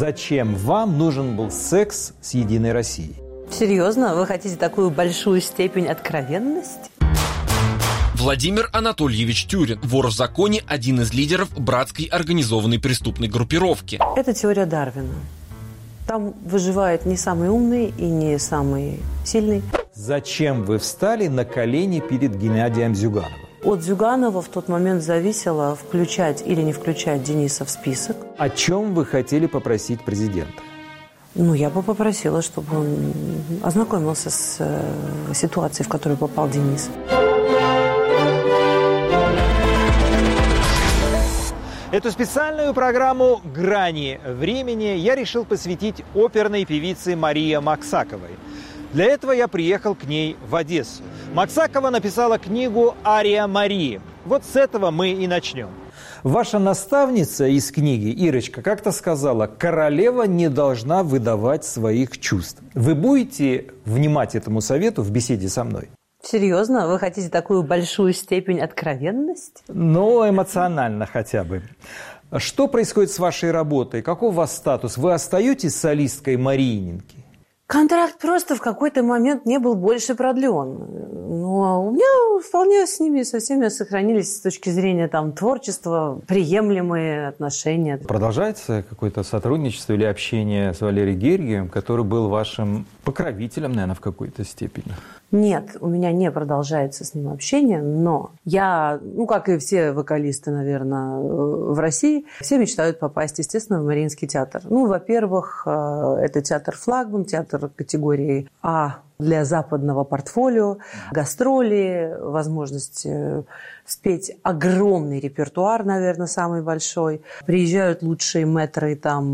Зачем вам нужен был секс с «Единой Россией»? Серьезно? Вы хотите такую большую степень откровенности? Владимир Анатольевич Тюрин, вор в законе, один из лидеров братской организованной преступной группировки. Это теория Дарвина. Там выживает не самый умный и не самый сильный. Зачем вы встали на колени перед Геннадием Зюгановым? От Зюганова в тот момент зависело, включать или не включать Дениса в список. О чем вы хотели попросить президента? Я бы попросила, чтобы он ознакомился с ситуацией, в которую попал Денис. Эту специальную программу «Грани времени» я решил посвятить оперной певице Марии Максаковой. Для этого я приехал к ней в Одессу. Максакова написала книгу «Ария Марии». Вот с этого мы и начнем. Ваша наставница из книги, Ирочка, как-то сказала: «Королева не должна выдавать своих чувств». Вы будете внимать этому совету в беседе со мной? Серьезно? Вы хотите такую большую степень откровенности? Эмоционально хотя бы. Что происходит с вашей работой? Каков у вас статус? Вы остаетесь солисткой Марииненки? Контракт просто в какой-то момент не был больше продлен. Но у меня вполне с ними со всеми сохранились с точки зрения творчества приемлемые отношения. Продолжается какое-то сотрудничество или общение с Валерием Гергиевым, который был вашим покровителем, наверное, в какой-то степени? Нет, у меня не продолжается с ним общение, но я, как и все вокалисты, наверное, в России, все мечтают попасть, естественно, в Мариинский театр. Во-первых, это театр-флагман, театр категории А для западного портфолио, гастроли, возможность спеть огромный репертуар, наверное, самый большой. Приезжают лучшие мэтры,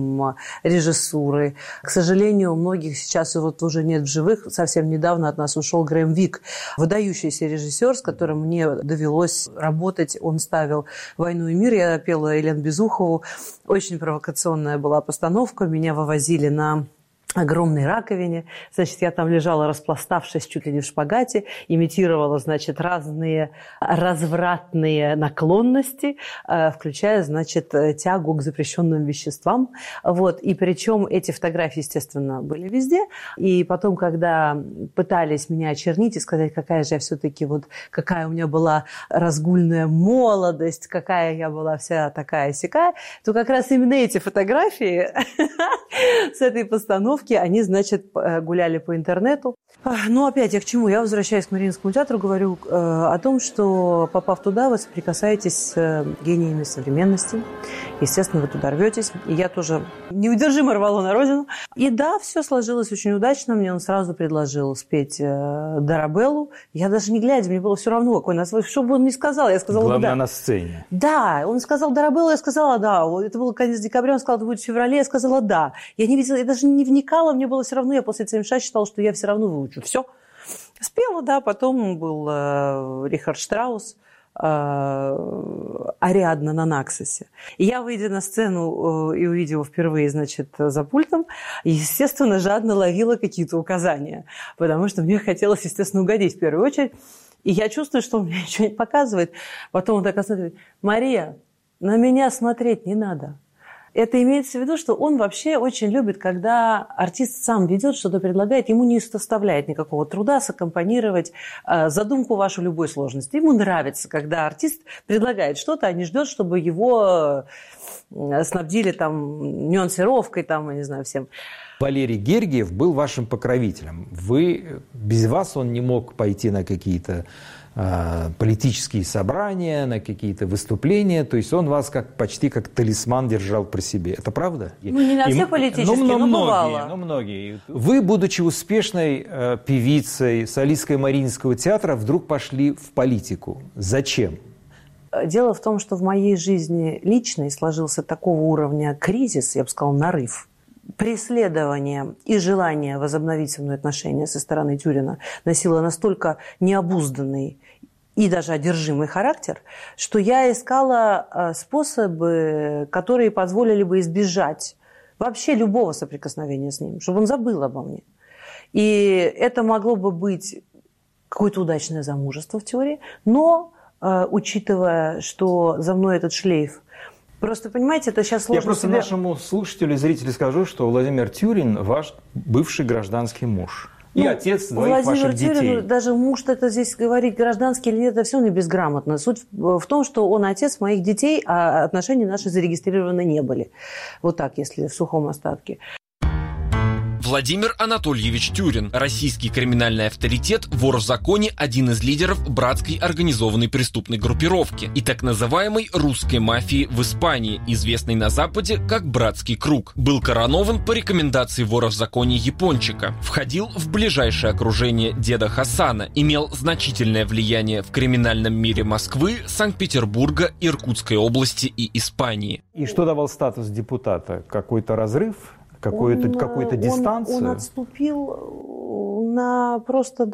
режиссуры. К сожалению, у многих сейчас уже нет в живых. Совсем недавно от нас ушел Грэм Вик, выдающийся режиссер, с которым мне довелось работать. Он ставил «Войну и мир». Я пела Елену Безухову. Очень провокационная была постановка. Меня вывозили на огромной раковине. Я там лежала, распластавшись чуть ли не в шпагате, имитировала, разные развратные наклонности, включая, тягу к запрещенным веществам. И причем эти фотографии, естественно, были везде. И потом, когда пытались меня очернить и сказать, какая же я все-таки, какая у меня была разгульная молодость, какая я была вся такая-сякая, то как раз именно эти фотографии с этой постановки, они, гуляли по интернету. Опять я к чему? Я возвращаюсь к Мариинскому театру, говорю о том, что, попав туда, вы соприкасаетесь с гениями современности. Естественно, вы туда рветесь. И я тоже неудержимо рвала на родину. И да, все сложилось очень удачно. Мне он сразу предложил спеть Дарабеллу. Я даже не глядя, мне было все равно, какой название. Что бы он ни сказал, я сказала Главное, да. на сцене. Да, он сказал Дарабеллу, я сказала да. Это был конец декабря, он сказал, это будет в феврале, я сказала да. Я не видела, я даже не вникала, мне было все равно. Я после ЦМШ считала, что я все равно выучу. Все. Спела, да. Потом был Рихард Штраус, Ариадна на Наксосе. И я, выйдя на сцену и увидела впервые, за пультом, естественно, жадно ловила какие-то указания, потому что мне хотелось, естественно, угодить в первую очередь. И я чувствую, что он мне ничего не показывает. Потом он так смотрит: Мария, на меня смотреть не надо. Это имеется в виду, что он вообще очень любит, когда артист сам ведет, что-то предлагает, ему не составляет никакого труда саккомпанировать задумку вашу любой сложности. Ему нравится, когда артист предлагает что-то, а не ждет, чтобы его снабдили нюансировкой, я не знаю, всем. Валерий Гергиев был вашим покровителем. Без вас он не мог пойти на какие-то политические собрания, на какие-то выступления. То есть он вас почти как талисман держал при себе. Это правда? Не на все политические, но бывало. Многие. Вы, будучи успешной певицей солисткой Мариинского театра, вдруг пошли в политику. Зачем? Дело в том, что в моей жизни личной сложился такого уровня кризис, я бы сказала, нарыв. Преследование и желание возобновить со мной отношения со стороны Тюрина носило настолько необузданный и даже одержимый характер, что я искала способы, которые позволили бы избежать вообще любого соприкосновения с ним, чтобы он забыл обо мне. И это могло бы быть какое-то удачное замужество в теории, но, учитывая, что за мной этот шлейф Просто, понимаете, это сейчас сложно. Я просто нашему слушателю и зрителю скажу, что Владимир Тюрин ваш бывший гражданский муж. И отец двоих ваших детей. Владимир Тюрин, даже муж, это здесь говорить, гражданский или нет, это все не безграмотно. Суть в том, что он отец моих детей, а отношения наши зарегистрированы не были. Вот так, если в сухом остатке. Владимир Анатольевич Тюрин, российский криминальный авторитет, вор в законе, один из лидеров братской организованной преступной группировки и так называемой русской мафии в Испании, известной на Западе как «Братский круг». Был коронован по рекомендации вора в законе Япончика, входил в ближайшее окружение деда Хасана, имел значительное влияние в криминальном мире Москвы, Санкт-Петербурга, Иркутской области и Испании. И что давал статус депутата? Какой-то разрыв? Какую-то дистанцию? Он отступил на просто,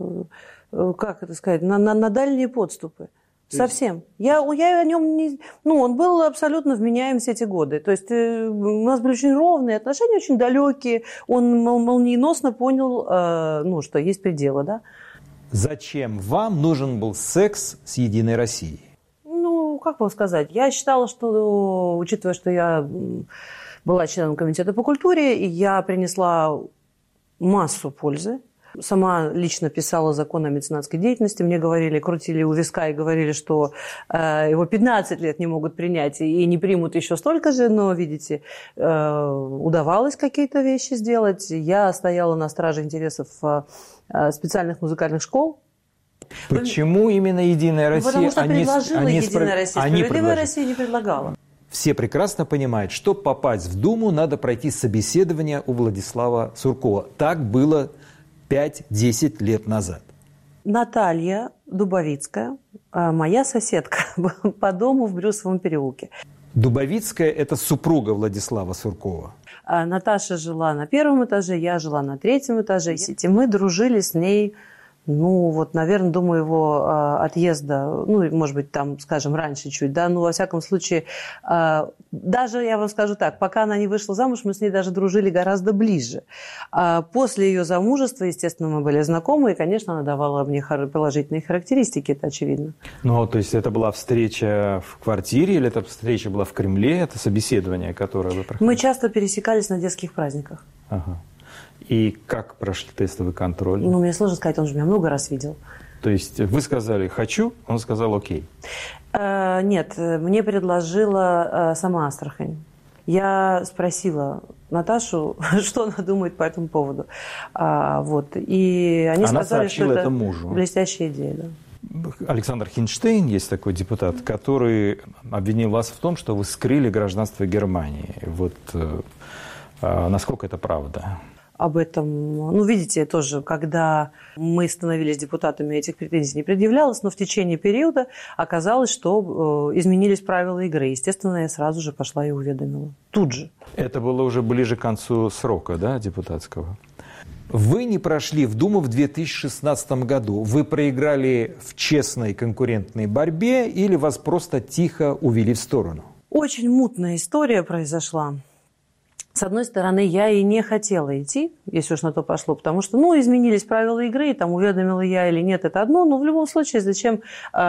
как это сказать, на дальние подступы. Совсем. Я о нем не... он был абсолютно вменяем все эти годы. То есть у нас были очень ровные отношения, очень далекие. Он молниеносно понял, что есть пределы, да. Зачем вам нужен был секс с «Единой Россией»? Как вам сказать? Я считала, что, учитывая, что я была членом комитета по культуре, и я принесла массу пользы. Сама лично писала закон о меценатской деятельности. Мне говорили, крутили у виска и говорили, что его 15 лет не могут принять и не примут еще столько же. Но, видите, удавалось какие-то вещи сделать. Я стояла на страже интересов специальных музыкальных школ. Почему именно «Единая Россия»? Потому что предложила «Единая Россия». «Справедливая Россия» не предлагала. Все прекрасно понимают, чтобы попасть в Думу, надо пройти собеседование у Владислава Суркова. Так было 5-10 лет назад. Наталья Дубовицкая, моя соседка по дому в Брюсовом переулке. Дубовицкая – это супруга Владислава Суркова. Наташа жила на 1-м этаже, я жила на 3-м этаже. И мы дружили с ней... наверное, думаю, его отъезда, может быть, там, скажем, раньше чуть, да, во всяком случае, даже, я вам скажу так, пока она не вышла замуж, мы с ней даже дружили гораздо ближе. После ее замужества, естественно, мы были знакомы, и, конечно, она давала мне положительные характеристики, это очевидно. То есть это была встреча в квартире, или эта встреча была в Кремле, это собеседование, которое вы проходили? Мы часто пересекались на детских праздниках. Ага. И как прошли тестовый контроль? Мне сложно сказать, он же меня много раз видел. То есть вы сказали «хочу», он сказал «окей». Нет, мне предложила сама Астрахань. Я спросила Наташу, что она думает по этому поводу. И они сказали, что это мужу. Блестящая идея. Да. Александр Хинштейн, есть такой депутат, который обвинил вас в том, что вы скрыли гражданство Германии. Насколько это правда? Об этом, видите, тоже, когда мы становились депутатами, этих претензий не предъявлялось, но в течение периода оказалось, что изменились правила игры. Естественно, я сразу же пошла и уведомила. Тут же. Это было уже ближе к концу срока, да, депутатского? Вы не прошли в Думу в 2016 году. Вы проиграли в честной конкурентной борьбе или вас просто тихо увели в сторону? Очень мутная история произошла. С одной стороны, я и не хотела идти, если уж на то пошло, потому что, изменились правила игры, там, уведомила я или нет, это одно, но в любом случае, зачем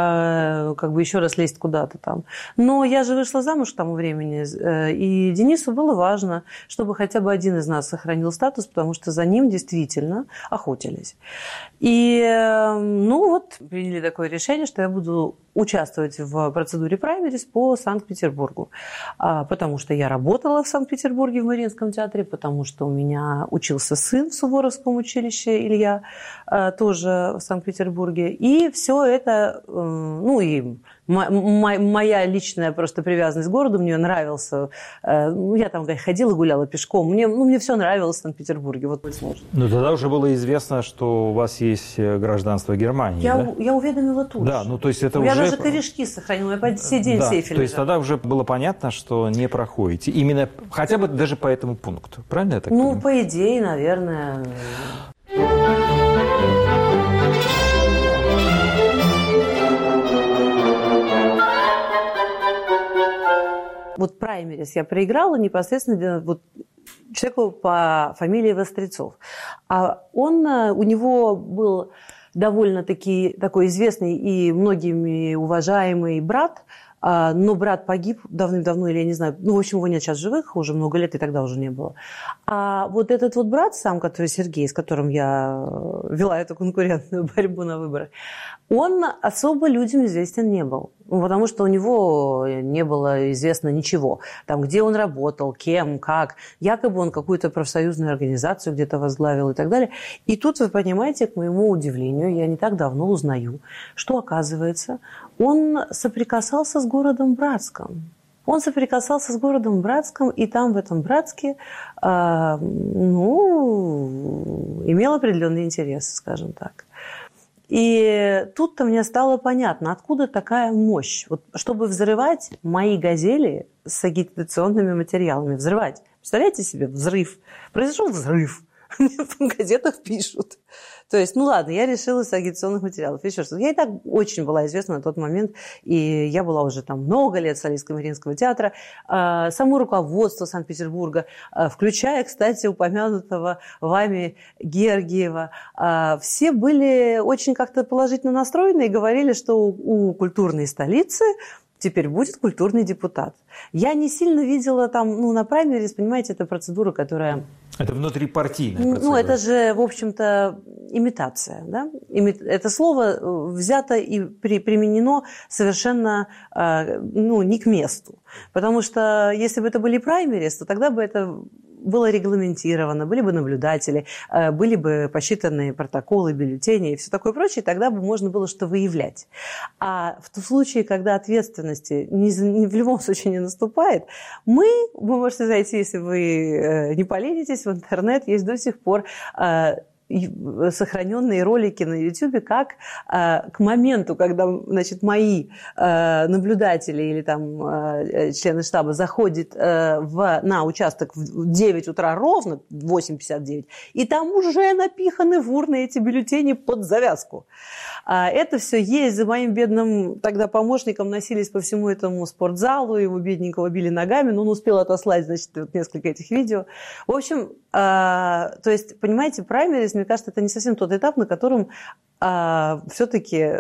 еще раз лезть куда-то там. Но я же вышла замуж к тому времени, и Денису было важно, чтобы хотя бы один из нас сохранил статус, потому что за ним действительно охотились. И, приняли такое решение, что я буду участвовать в процедуре праймерис по Санкт-Петербургу, потому что я работала в Санкт-Петербурге в Мариинском театре, потому что у меня учился сын в Суворовском училище, Илья, тоже в Санкт-Петербурге. И все это, и моя личная просто привязанность к городу, мне нравился. Я там ходила, гуляла пешком. Мне все нравилось в Санкт-Петербурге. Быть может. Но тогда уже было известно, что у вас есть гражданство Германии, да? Я уведомила тут же. Да, то есть это я даже корешки сохранила, я по сей день в сейфе то есть тогда уже было понятно, что не проходите. Именно, хотя бы даже по этому пункту. Правильно я так понимаю? По идее, наверное. Праймерис я проиграла непосредственно человеку по фамилии Вострецов. А у него был довольно-таки такой известный и многими уважаемый брат, но брат погиб давным-давно, или я не знаю, в общем, его нет сейчас живых, уже много лет, и тогда уже не было. А вот этот вот брат сам, который Сергей, с которым я вела эту конкурентную борьбу на выборах, он особо людям известен не был. Потому что у него не было известно ничего. Там, где он работал, кем, как. Якобы он какую-то профсоюзную организацию где-то возглавил и так далее. И тут, вы понимаете, к моему удивлению, я не так давно узнаю, что, оказывается, он соприкасался с городом Братском. Он соприкасался с городом Братском, и там, в этом Братске, имел определенный интерес, скажем так. И тут-то мне стало понятно, откуда такая мощь. Вот, чтобы взрывать мои газели с агитационными материалами. Взрывать. Представляете себе? Взрыв. Произошел взрыв. Мне в газетах пишут. То есть, ладно, я решила с агитационных материалов. Еще что-то. Я и так очень была известна на тот момент, и я была уже там много лет в солисткой Мариинского театра. Само руководство Санкт-Петербурга, включая, кстати, упомянутого вами Гергиева, все были очень как-то положительно настроены и говорили, что у культурной столицы теперь будет культурный депутат. Я не сильно видела там, на праймерис, понимаете, это процедура, которая... Это внутрипартийная процедура. Это же, в общем-то, имитация. Да? Это слово взято и применено совершенно не к месту. Потому что если бы это были праймерис, то тогда бы это было регламентировано, были бы наблюдатели, были бы посчитаны протоколы, бюллетени и все такое прочее, тогда бы можно было что выявлять. А в том случае, когда ответственности в любом случае не наступает, вы можете зайти, если вы не поленитесь, в интернет, есть до сих пор сохраненные ролики на YouTube, как к моменту, когда, мои наблюдатели или там члены штаба заходят на участок в 9 утра ровно, 8:59, и там уже напиханы в урны эти бюллетени под завязку. Это все есть. За моим бедным тогда помощником носились по всему этому спортзалу, его бедненького били ногами, но он успел отослать, несколько этих видео. В общем, то есть, понимаете, праймерис, мне кажется, это не совсем тот этап, на котором все-таки,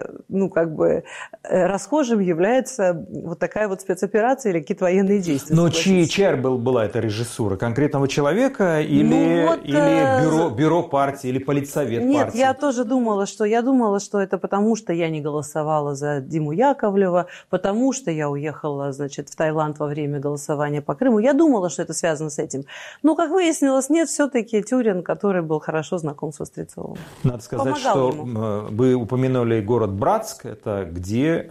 расхожим является вот такая вот спецоперация или какие-то военные действия. Но чья была эта режиссура? Конкретного человека или бюро партии, или политсовет партии? Нет, я тоже думала, что это потому, что я не голосовала за Диму Яковлева, потому что я уехала, в Таиланд во время голосования по Крыму. Я думала, что это связано с этим. Но, как выяснилось, нет, все-таки Тюрин, который был хорошо знаком с Вострецовым. Надо сказать, что вы упомянули город Братск, это где...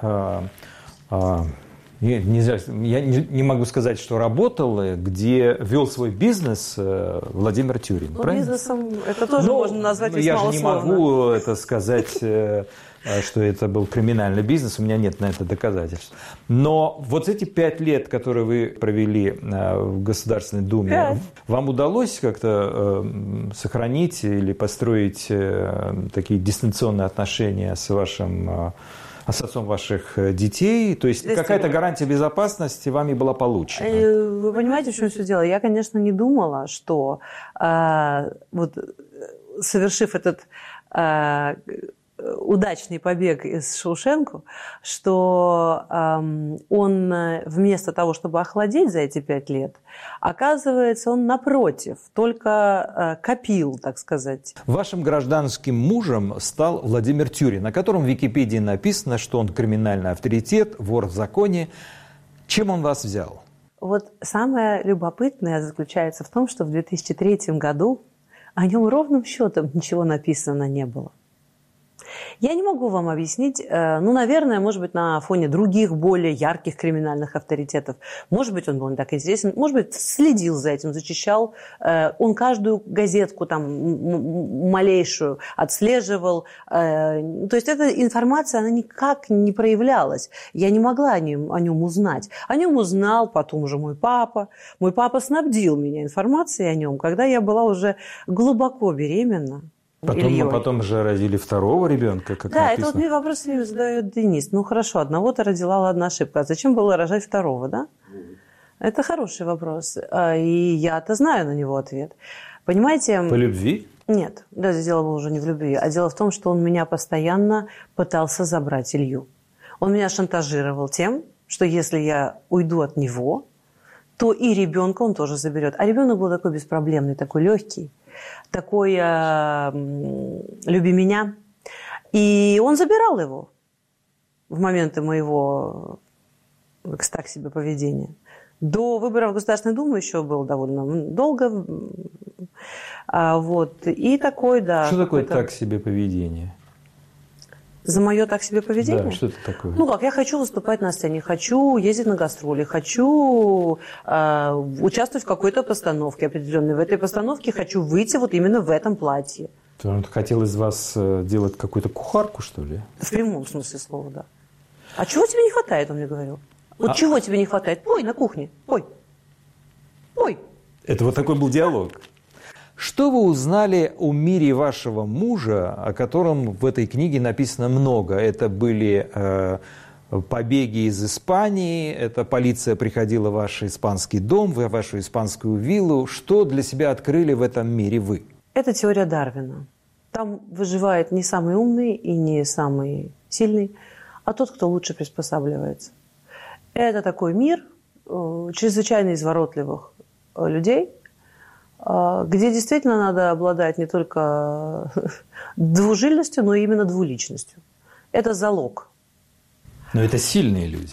Я не могу сказать, что работал, где вел свой бизнес Владимир Тюрин. Бизнесом это тоже можно назвать весьма условно. Я же не могу это сказать, что это был криминальный бизнес, у меня нет на это доказательств. Но вот эти 5 лет, которые вы провели в Государственной Думе, вам удалось как-то сохранить или построить такие дистанционные отношения с отцом ваших детей? То есть какая-то гарантия безопасности вами была получена? Вы понимаете, в чем все дело? Я, конечно, не думала, что совершив этот удачный побег из Шоушенку, что он вместо того, чтобы охладеть за эти 5 лет, оказывается, он напротив, только копил, так сказать. Вашим гражданским мужем стал Владимир Тюрин, о котором в Википедии написано, что он криминальный авторитет, вор в законе. Чем он вас взял? Вот самое любопытное заключается в том, что в 2003 году о нем ровным счетом ничего написано не было. Я не могу вам объяснить, наверное, может быть, на фоне других более ярких криминальных авторитетов. Может быть, он был не так интересен, может быть, следил за этим, зачищал. Он каждую газетку там малейшую отслеживал. То есть эта информация, она никак не проявлялась. Я не могла о нем узнать. О нем узнал потом уже мой папа. Мой папа снабдил меня информацией о нем, когда я была уже глубоко беременна. Потом же родили второго ребенка, как написано. Это вот мне вопрос задает Денис. Хорошо, одного-то родила, ладно, ошибка. А зачем было рожать второго, да? Это хороший вопрос. И я-то знаю на него ответ. Понимаете? По любви? Нет, дело было уже не в любви. А дело в том, что он меня постоянно пытался забрать, Илью. Он меня шантажировал тем, что если я уйду от него, то и ребенка он тоже заберет. А ребенок был такой беспроблемный, такой легкий, такой люби меня. И он забирал его в моменты моего так себе поведения. До выборов в Государственную Думу еще было довольно долго. И такой, да. Что такое так себе поведение? За мое так себе поведение? Да, что это такое? Я хочу выступать на сцене, хочу ездить на гастроли, хочу участвовать в какой-то постановке определенной. В этой постановке хочу выйти вот именно в этом платье. Он хотел из вас делать какую-то кухарку, что ли? В прямом смысле слова, да. А чего тебе не хватает, он мне говорил. Чего тебе не хватает? Пой на кухне, пой. Пой. Это вот такой был диалог. Что вы узнали о мире вашего мужа, о котором в этой книге написано много? Это были побеги из Испании, это полиция приходила в ваш испанский дом, в вашу испанскую виллу. Что для себя открыли в этом мире вы? Это теория Дарвина. Там выживает не самый умный и не самый сильный, а тот, кто лучше приспосабливается. Это такой мир чрезвычайно изворотливых людей, где действительно надо обладать не только двужильностью, но и именно двуличностью. Это залог. Но это сильные люди.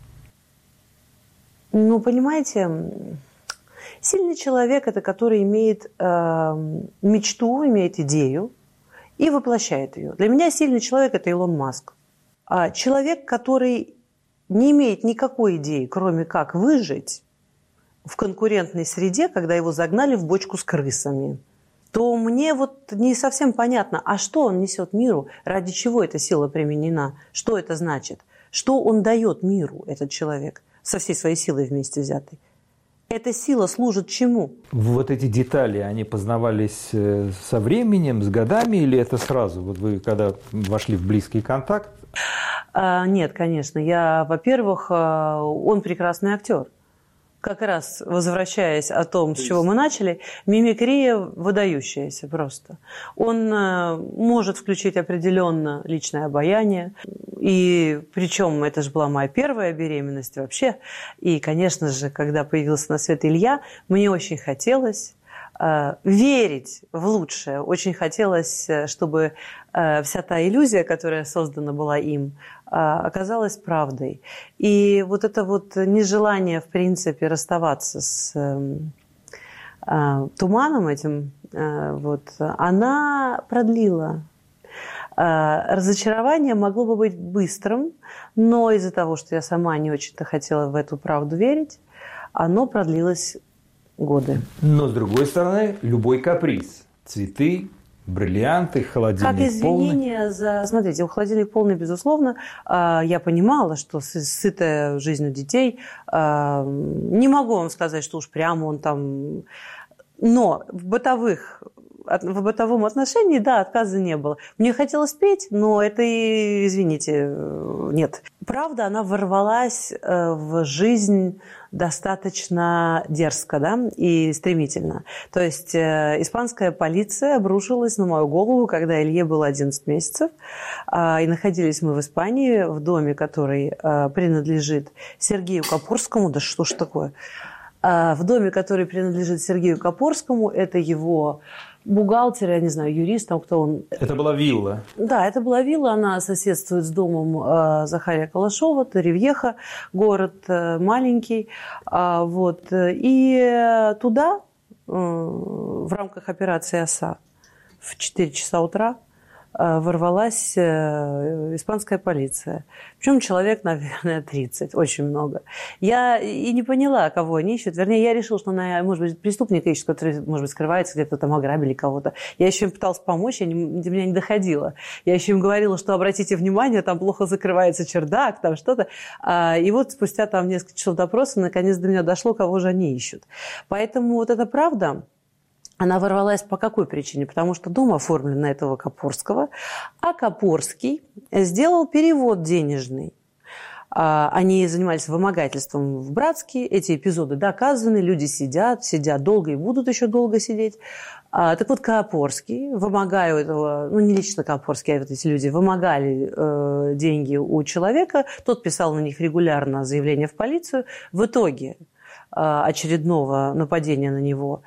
Понимаете, сильный человек – это который имеет мечту, имеет идею и воплощает ее. Для меня сильный человек – это Илон Маск. А человек, который не имеет никакой идеи, кроме как выжить в конкурентной среде, когда его загнали в бочку с крысами, то мне не совсем понятно, а что он несет миру, ради чего эта сила применена, что это значит, что он дает миру, этот человек, со всей своей силой вместе взятой. Эта сила служит чему? Вот эти детали, они познавались со временем, с годами, или это сразу? Вот вы когда вошли в близкий контакт? Нет, конечно. Во-первых, он прекрасный актер. Как раз возвращаясь о том, с чего мы начали, мимикрия выдающаяся просто. Он может включить определенно личное обаяние. И причем это же была моя первая беременность вообще. И, конечно же, когда появился на свет Илья, мне очень хотелось верить в лучшее. Очень хотелось, чтобы вся та иллюзия, которая создана была им, оказалась правдой. И вот это нежелание, в принципе, расставаться с туманом этим, она продлила. Разочарование могло бы быть быстрым, но из-за того, что я сама не очень-то хотела в эту правду верить, оно продлилось годы. Но, с другой стороны, любой каприз. Цветы, бриллианты, холодильник полный. Как извинение за... Смотрите, холодильник полный, безусловно. Я понимала, что сытая жизнью детей. Не могу вам сказать, что уж прямо он там... Но в бытовом отношении, да, отказа не было. Мне хотелось петь, но это, извините, нет. Правда, она ворвалась в жизнь достаточно дерзко, да, и стремительно. То есть испанская полиция обрушилась на мою голову, когда Илье было 11 месяцев. И находились мы в Испании, в доме, который принадлежит Сергею Капорскому. Да что ж такое? В доме, который принадлежит Сергею Капорскому, это его бухгалтер, я не знаю, юрист, там кто он. Это была вилла? Да, это была вилла, она соседствует с домом Захария Калашова, Торревьеха, город маленький. И туда в рамках операции «Оса» в 4 часа утра ворвалась испанская полиция. Причем человек, наверное, 30, очень много. Я и не поняла, кого они ищут. Вернее, я решила, что она, может быть, преступника ищет, который, может быть, скрывается, где-то там ограбили кого-то. Я еще им пыталась помочь, до меня не доходило. Я еще им говорила, что обратите внимание, там плохо закрывается чердак, там что-то. И вот спустя там несколько часов допроса, наконец до меня дошло, кого же они ищут. Поэтому вот эта правда... Она ворвалась по какой причине? Потому что дом оформлен на этого Капорского, а Капорский сделал перевод денежный Они занимались вымогательством в Братске. Эти эпизоды доказаны. Люди сидят долго и будут еще долго сидеть. Так вот, Каапорский, вымогая у этого, не лично Каапорский, а вот эти люди вымогали деньги у человека. Тот писал на них регулярно заявление в полицию. В итоге очередного нападения на него,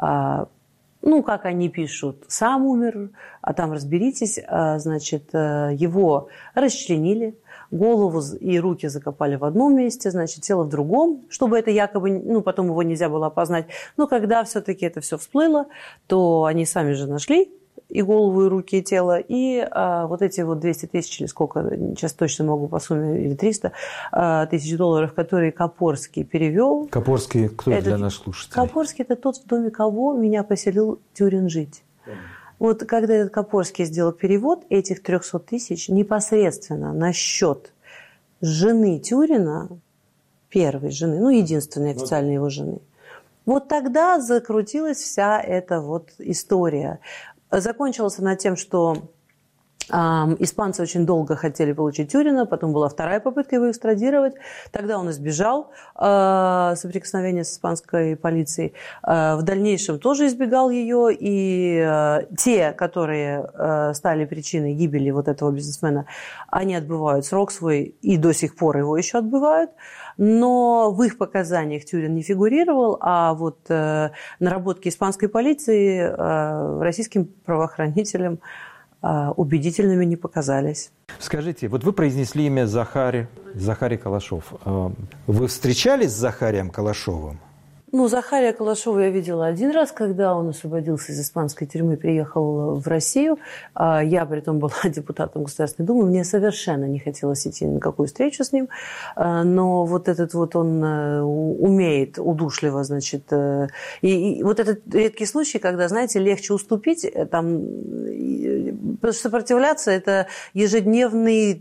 как они пишут, сам умер, а там разберитесь, значит, его расчленили, голову и руки закопали в одном месте, значит, тело в другом, чтобы это якобы, потом его нельзя было опознать. Но когда все-таки это все всплыло, то они сами же нашли и голову, и руки, и тело, и вот эти вот 200 тысяч, или сколько, сейчас точно могу по сумме, или 300 тысяч долларов, которые Каапорский перевел. Каапорский кто для наших слушателей? Каапорский – это тот, в доме кого меня поселил Тюрин жить. Вот когда этот Каапорский сделал перевод, этих 300 тысяч непосредственно на счет жены Тюрина, первой жены, единственной официальной его жены, вот тогда закрутилась вся эта вот история. Закончилась она тем, что испанцы очень долго хотели получить Тюрина, потом была вторая попытка его экстрадировать. Тогда он избежал соприкосновения с испанской полицией. В дальнейшем тоже избегал ее. И те, которые стали причиной гибели вот этого бизнесмена, они отбывают срок свой и до сих пор его еще отбывают. Но в их показаниях Тюрин не фигурировал, а вот наработки испанской полиции российским правоохранителям убедительными не показались. Скажите, вот вы произнесли имя Захарий Калашов. Вы встречались с Захарием Калашовым? Захария Калашова я видела один раз, когда он освободился из испанской тюрьмы, приехал в Россию. Я, при том, была депутатом Государственной Думы. Мне совершенно не хотелось идти на какую встречу с ним. Но вот этот вот он умеет удушливо, значит... И вот этот редкий случай, когда, знаете, легче уступить, там... Потому что сопротивляться – это ежедневный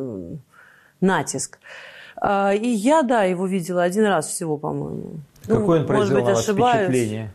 натиск. И я, его видела один раз всего, по-моему. Какое он произвел на вас впечатление?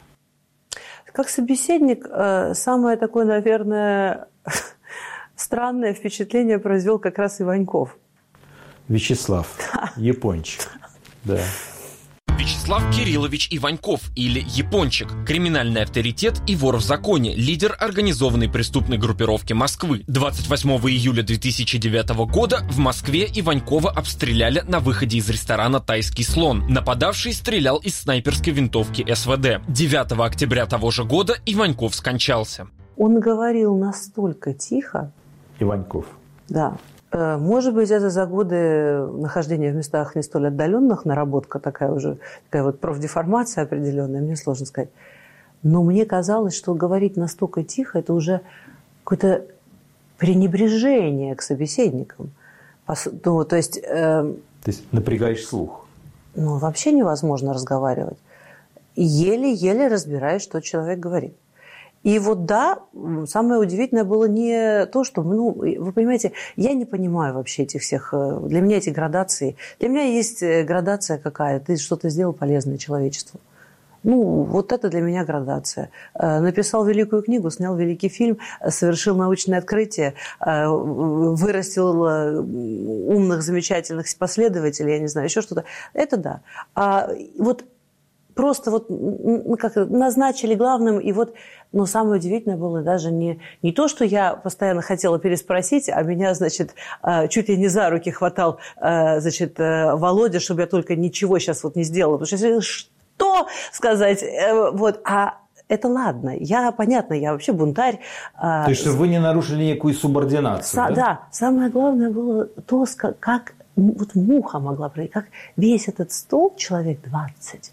Как собеседник, самое такое, наверное, странное впечатление произвел как раз Иваньков. Вячеслав, япончик. Да. Вячеслав Кириллович Иваньков, или Япончик, криминальный авторитет и вор в законе, лидер организованной преступной группировки Москвы. 28 июля 2009 года в Москве Иванькова обстреляли на выходе из ресторана «Тайский слон». Нападавший стрелял из снайперской винтовки СВД. 9 октября того же года Иваньков скончался. Он говорил настолько тихо. Иваньков. Да. Может быть, это за годы нахождения в местах не столь отдаленных, наработка такая вот профдеформация определенная, мне сложно сказать. Но мне казалось, что говорить настолько тихо – это уже какое-то пренебрежение к собеседникам. То есть напрягаешь слух. Вообще невозможно разговаривать. Еле-еле разбираешь, что человек говорит. И вот самое удивительное было не то, что, вы понимаете, я не понимаю вообще этих всех, для меня эти градации, для меня есть градация какая, ты что-то сделал полезное человечеству. Вот это для меня градация. Написал великую книгу, снял великий фильм, совершил научное открытие, вырастил умных, замечательных последователей, я не знаю, еще что-то. Это да. А вот просто как назначили главным, но самое удивительное было даже не то, что я постоянно хотела переспросить, а меня, значит, чуть ли не за руки хватал, значит, Володя, чтобы я только ничего сейчас не сделала. Потому что что сказать? А это ладно. Понятно, я вообще бунтарь. То есть, что вы не нарушили некую субординацию, да? Самое главное было то, как муха могла пройти, как весь этот стол, человек 20,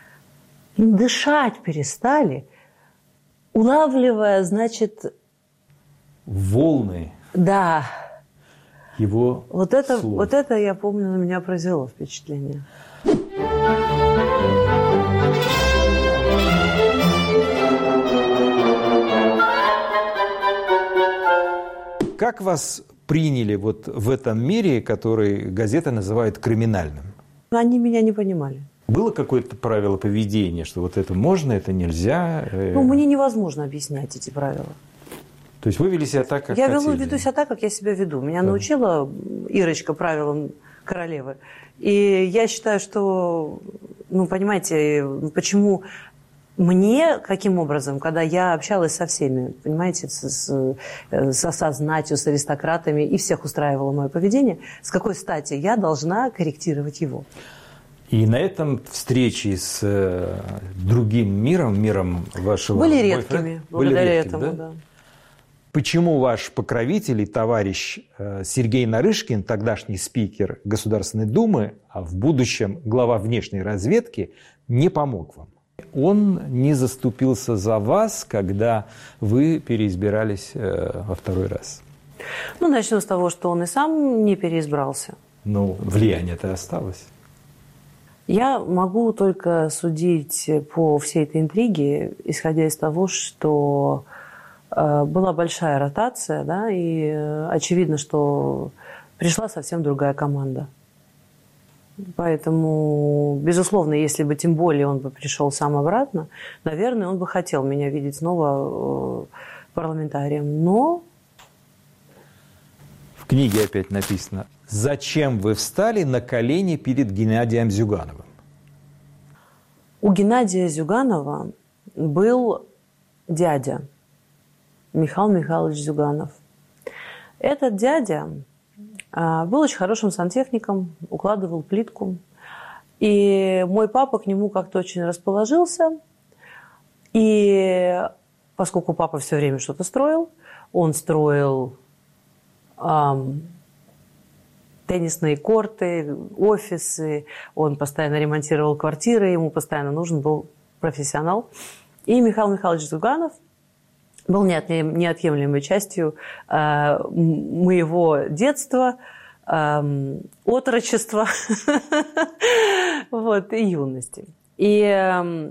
дышать перестали, улавливая, значит... волны. Да. Его вот это, я помню, на меня произвело впечатление. Как вас приняли в этом мире, который газеты называют криминальным? Они меня не понимали. Было какое-то правило поведения, что вот это можно, это нельзя? Мне невозможно объяснять эти правила. То есть вы вели себя так, как я хотели? веду себя так, как я себя веду. Меня научила Ирочка правилам королевы. И я считаю, что, понимаете, почему мне, каким образом, когда я общалась со всеми, понимаете, со знатью, с аристократами, и всех устраивало мое поведение, с какой стати я должна корректировать его? И на этом встречи с другим миром вашего были редкими, благодаря этому, да? Почему ваш покровитель и товарищ Сергей Нарышкин, тогдашний спикер Государственной Думы, а в будущем глава внешней разведки, не помог вам? Он не заступился за вас, когда вы переизбирались во второй раз? Начнем с того, что он и сам не переизбрался. Влияние-то осталось. Я могу только судить по всей этой интриге, исходя из того, что была большая ротация, да, и очевидно, что пришла совсем другая команда. Поэтому, безусловно, если бы тем более он бы пришел сам обратно, наверное, он бы хотел меня видеть снова парламентарием. Но... В книге опять написано: «Зачем вы встали на колени перед Геннадием Зюгановым?» У Геннадия Зюганова был дядя Михаил Михайлович Зюганов. Этот дядя был очень хорошим сантехником, укладывал плитку. И мой папа к нему как-то очень расположился. И поскольку папа все время что-то строил, он строил теннисные корты, офисы, он постоянно ремонтировал квартиры, ему постоянно нужен был профессионал. И Михаил Михайлович Зюганов был неотъемлемой частью моего детства, отрочества и юности. И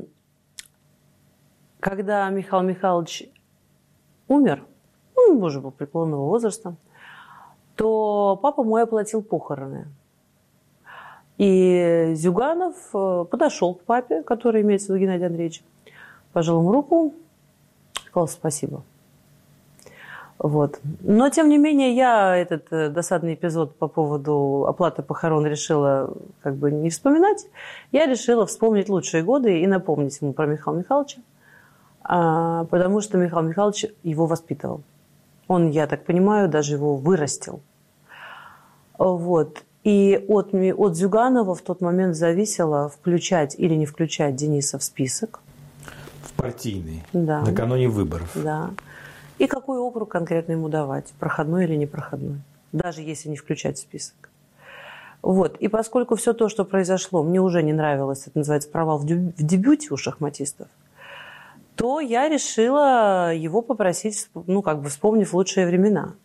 когда Михаил Михайлович умер, он уже был преклонного возраста, то папа мой оплатил похороны. И Зюганов подошел к папе, который имеется в виду Геннадий Андреевич, пожал ему руку, сказал спасибо. Но, тем не менее, я этот досадный эпизод по поводу оплаты похорон решила не вспоминать. Я решила вспомнить лучшие годы и напомнить ему про Михаила Михайловича, потому что Михаил Михайлович его воспитывал. Он, я так понимаю, даже его вырастил. И от Зюганова в тот момент зависело, включать или не включать Дениса в список. В партийный, да. Накануне выборов. Да. И какой округ конкретно ему давать, проходной или непроходной, даже если не включать в список. И поскольку все то, что произошло, мне уже не нравилось, это называется провал в дебюте у шахматистов, то я решила его попросить, вспомнив лучшие времена.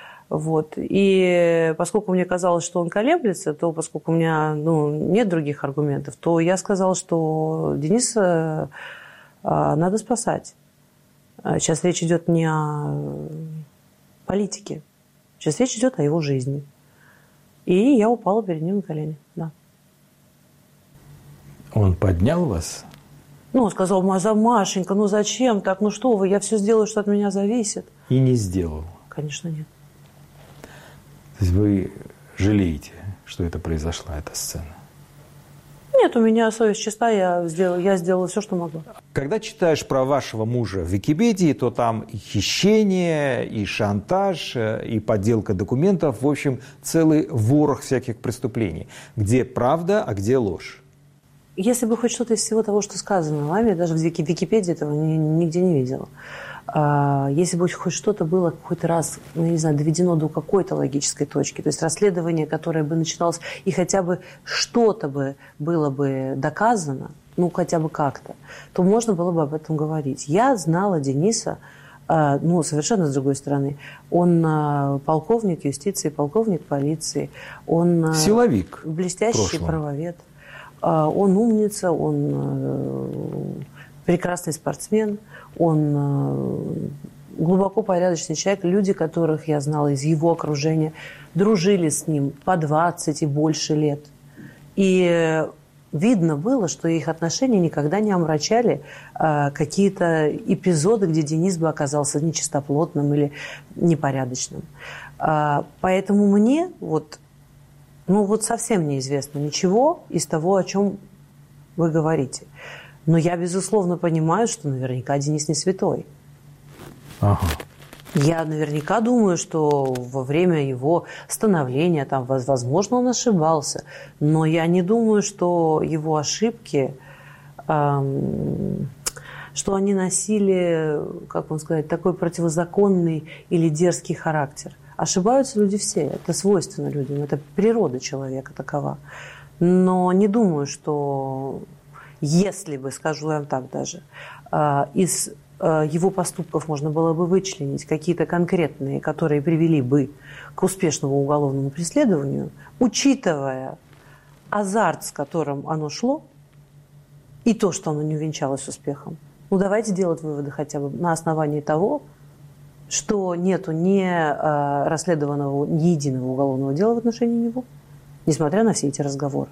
И поскольку мне казалось, что он колеблется, то поскольку у меня нет других аргументов, то я сказала, что Дениса надо спасать. Сейчас речь идет не о политике, сейчас речь идет о его жизни. И я упала перед ним на колени, да. Он поднял вас? Он сказал: Машенька, зачем так? Что вы, я все сделаю, что от меня зависит. И не сделал? Конечно, нет. То есть вы жалеете, что это произошла, эта сцена? Нет, у меня совесть чиста, я сделала все, что могла. Когда читаешь про вашего мужа в Википедии, то там и хищение, и шантаж, и подделка документов, в общем, целый ворох всяких преступлений. Где правда, а где ложь? Если бы хоть что-то из всего того, что сказано вами, даже в Википедии этого нигде не видела. Если бы хоть что-то было какой-то раз, доведено до какой-то логической точки, то есть расследование, которое бы начиналось, и хотя бы что-то бы было бы доказано, хотя бы как-то, то можно было бы об этом говорить. Я знала Дениса, совершенно с другой стороны. Он полковник юстиции, полковник полиции. Он силовик. Блестящий правовед. Он умница, он прекрасный спортсмен, он глубоко порядочный человек. Люди, которых я знала из его окружения, дружили с ним по 20 и больше лет. И видно было, что их отношения никогда не омрачали какие-то эпизоды, где Денис бы оказался нечистоплотным или непорядочным. Поэтому мне Ну, вот совсем неизвестно ничего из того, о чем вы говорите. Но я, безусловно, понимаю, что наверняка Денис не святой. Ага. Я наверняка думаю, что во время его становления, там, возможно, он ошибался. Но я не думаю, что его ошибки, что они носили, как вам сказать, такой противозаконный или дерзкий характер. Ошибаются люди все, это свойственно людям, это природа человека такова. Но не думаю, что если бы, скажу я вам так даже, из его поступков можно было бы вычленить какие-то конкретные, которые привели бы к успешному уголовному преследованию, учитывая азарт, с которым оно шло, и то, что оно не увенчалось успехом. Ну, давайте делать выводы хотя бы на основании того, что нету ни расследованного, ни единого уголовного дела в отношении него, несмотря на все эти разговоры.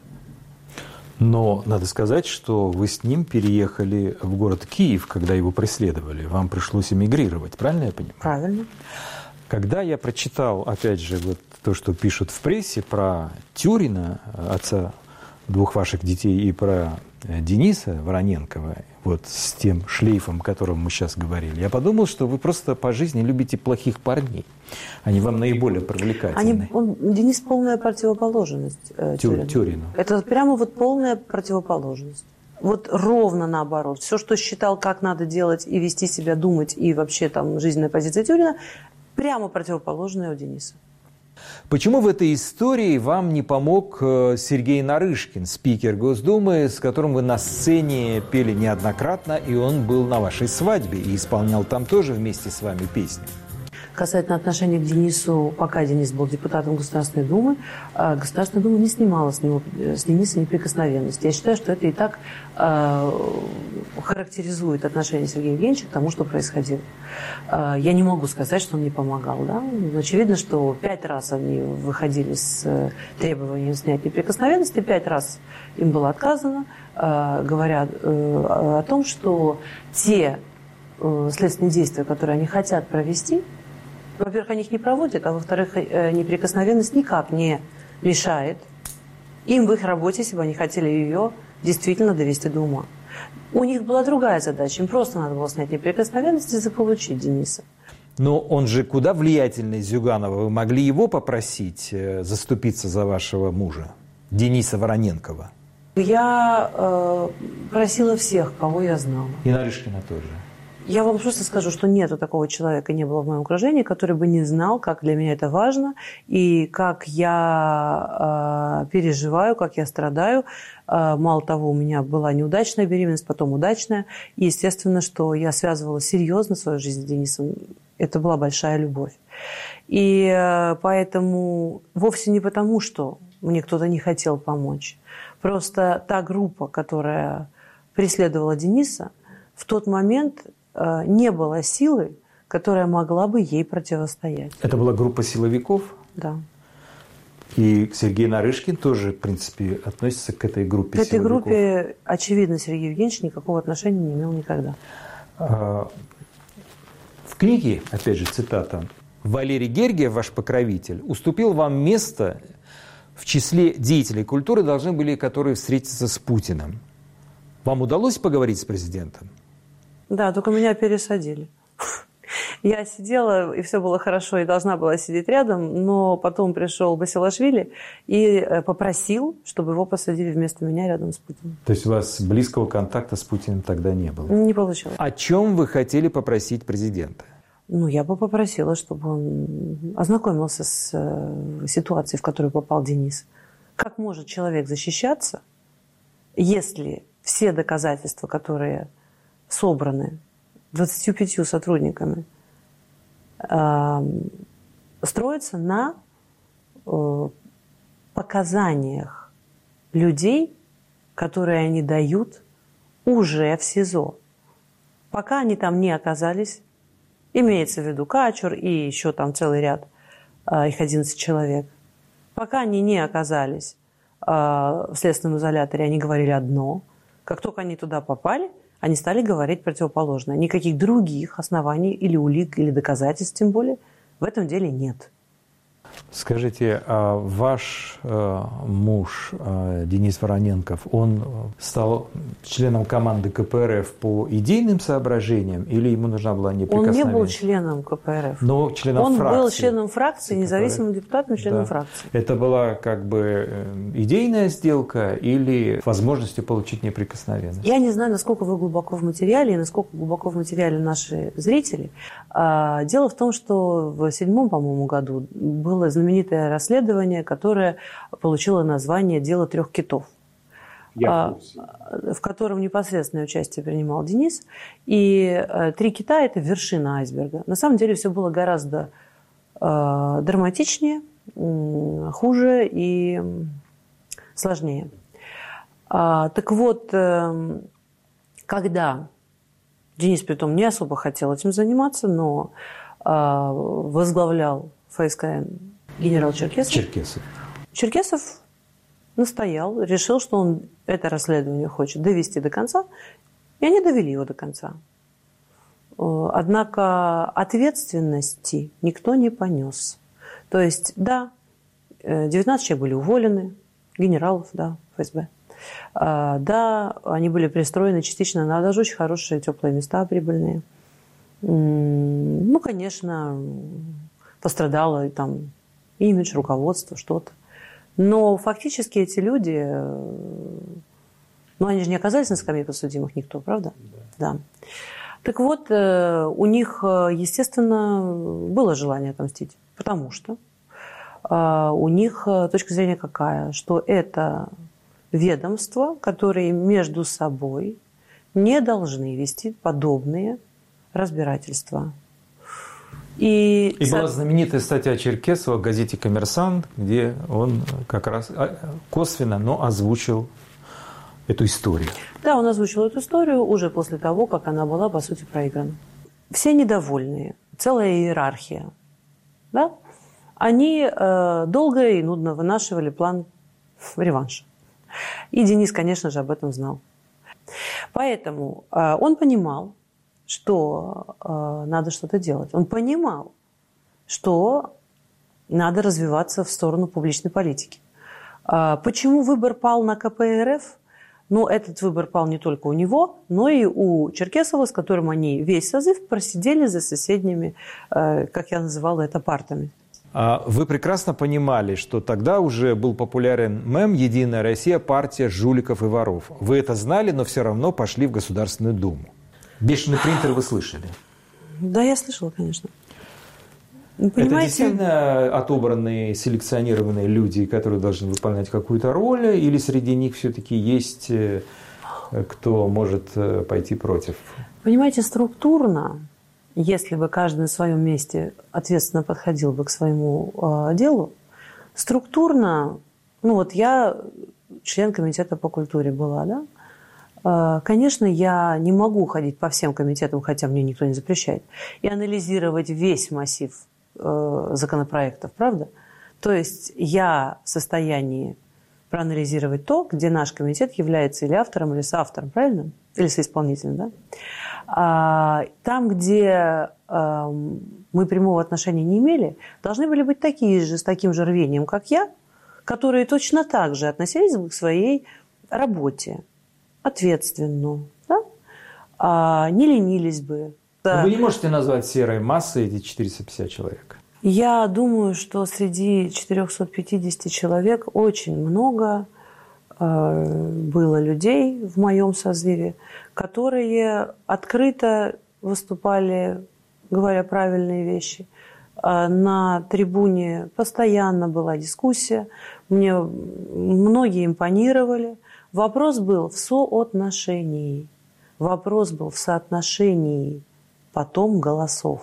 Но надо сказать, что вы с ним переехали в город Киев, когда его преследовали. Вам пришлось эмигрировать, правильно я понимаю? Правильно. Когда я прочитал, опять же, вот то, что пишут в прессе про Тюрина, отца двух ваших детей, и про Дениса Вороненкова, вот с тем шлейфом, о котором мы сейчас говорили, я подумал, что вы просто по жизни любите плохих парней. Они вам наиболее привлекательны. Денис полная противоположность Тюрину. Это прямо вот полная противоположность. Вот ровно наоборот. Все, что считал, как надо делать и вести себя, думать, и вообще там жизненная позиция Тюрина, прямо противоположная у Дениса. Почему в этой истории вам не помог Сергей Нарышкин, спикер Госдумы, с которым вы на сцене пели неоднократно, и он был на вашей свадьбе и исполнял там тоже вместе с вами песни? Касательно отношения к Денису, пока Денис был депутатом Государственной Думы, Государственная Дума не снимала с Дениса неприкосновенность. Я считаю, что это и так характеризует отношение Сергея Евгеньевича к тому, что происходило. Я не могу сказать, что он не помогал. Да? Очевидно, что 5 раз они выходили с требованием снять неприкосновенность, и 5 раз им было отказано, говоря о том, что те следственные действия, которые они хотят провести, во-первых, они их не проводят, а во-вторых, неприкосновенность никак не мешает им в их работе, если бы они хотели ее действительно довести до ума. У них была другая задача, им просто надо было снять неприкосновенность и заполучить Дениса. Но он же куда влиятельнее Зюганова. Вы могли его попросить заступиться за вашего мужа, Дениса Вороненкова? Я просила всех, кого я знала. И Нарышкина тоже. Я вам просто скажу, что нету такого человека, не было в моем окружении, который бы не знал, как для меня это важно, и как я переживаю, как я страдаю. Мало того, у меня была неудачная беременность, потом удачная. И естественно, что я связывала серьезно свою жизнь с Денисом. Это была большая любовь. И поэтому вовсе не потому, что мне кто-то не хотел помочь. Просто та группа, которая преследовала Дениса, в тот момент не было силы, которая могла бы ей противостоять. Это была группа силовиков? Да. И Сергей Нарышкин тоже, в принципе, относится к этой группе силовиков? К этой силовиков. группе, очевидно, Сергей Евгеньевич никакого отношения не имел никогда. В книге, опять же, цитата, «Валерий Гергиев, ваш покровитель, уступил вам место в числе деятелей культуры, должны были, которые встретиться с Путиным». Вам удалось поговорить с президентом? Да, только меня пересадили. Я сидела, и все было хорошо, и должна была сидеть рядом, но потом пришел Басилашвили и попросил, чтобы его посадили вместо меня рядом с Путиным. То есть у вас близкого контакта с Путиным тогда не было? Не получилось. О чем вы хотели попросить президента? Ну, я бы попросила, чтобы он ознакомился с ситуацией, в которую попал Денис. Как может человек защищаться, если все доказательства, которые собраны 25 сотрудниками, строятся на показаниях людей, которые они дают уже в СИЗО. Пока они там не оказались, имеется в виду Качур и еще там целый ряд, их 11 человек. Пока они не оказались в следственном изоляторе, они говорили одно. Как только они туда попали, они стали говорить противоположное. Никаких других оснований или улик, или доказательств, тем более, в этом деле нет. Скажите, а ваш муж Денис Вороненков, он стал членом команды КПРФ по идейным соображениям или ему нужна была неприкосновенность? Он не был членом КПРФ. Но членом он фракции. Он был членом фракции, независимым депутатом, членом фракции. Это была как бы идейная сделка или возможностью получить неприкосновенность? Я не знаю, насколько вы глубоко в материале и насколько глубоко в материале наши зрители. Дело в том, что в 2007, по-моему, году было знаменитое расследование, которое получило название «Дело трех китов», в котором непосредственное участие принимал Денис. И три кита – это вершина айсберга. На самом деле все было гораздо драматичнее, хуже и сложнее. Так вот, когда Денис, притом, не особо хотел этим заниматься, но возглавлял ФСКН генерал Черкесов настоял, решил, что он это расследование хочет довести до конца, и они довели его до конца. Однако ответственности никто не понес. То есть, да, 19 человек были уволены, генералов, да, ФСБ. Да, они были пристроены частично на даже очень хорошие теплые места, прибыльные. Ну, конечно, пострадало там имидж, руководство, что-то. Но фактически эти люди, ну, они же не оказались на скамье подсудимых никто, правда? Да. Так вот, у них, естественно, было желание отомстить, потому что у них точка зрения какая? Что это ведомства, которые между собой не должны вести подобные разбирательства. И была знаменитая статья Черкесова в газете «Коммерсант», где он как раз косвенно, но озвучил эту историю. Да, он озвучил эту историю уже после того, как она была, по сути, проиграна. Все недовольные, целая иерархия, да, они долго и нудно вынашивали план реванша. И Денис, конечно же, об этом знал. Поэтому он понимал, что надо что-то делать. Он понимал, что надо развиваться в сторону публичной политики. Почему выбор пал на КПРФ? Ну, этот выбор пал не только у него, но и у Черкесова, с которым они весь созыв просидели за соседними, как я называла это, партами. Вы прекрасно понимали, что тогда уже был популярен мем «Единая Россия, партия жуликов и воров». Вы это знали, но все равно пошли в Государственную Думу. «Бешеный принтер» вы слышали? Да, я слышала, конечно. Понимаете? Это действительно отобранные, селекционированные люди, которые должны выполнять какую-то роль, или среди них все-таки есть кто может пойти против? Понимаете, структурно, если бы каждый на своем месте ответственно подходил бы к своему делу, структурно, ну вот я член комитета по культуре была, да? Конечно, я не могу ходить по всем комитетам, хотя мне никто не запрещает, и анализировать весь массив законопроектов, правда? То есть я в состоянии проанализировать то, где наш комитет является или автором, или соавтором, правильно? Или соисполнителем, да? Там, где мы прямого отношения не имели, должны были быть такие же, с таким же рвением, как я, которые точно так же относились бы к своей работе, ответственно, да? Не ленились бы. Но вы не можете назвать серой массой эти 450 человек? Я думаю, что среди 450 человек очень много было людей в моем созыве, которые открыто выступали, говоря правильные вещи. На трибуне постоянно была дискуссия, мне многие импонировали. Вопрос был в соотношении, вопрос был в соотношении потом голосов.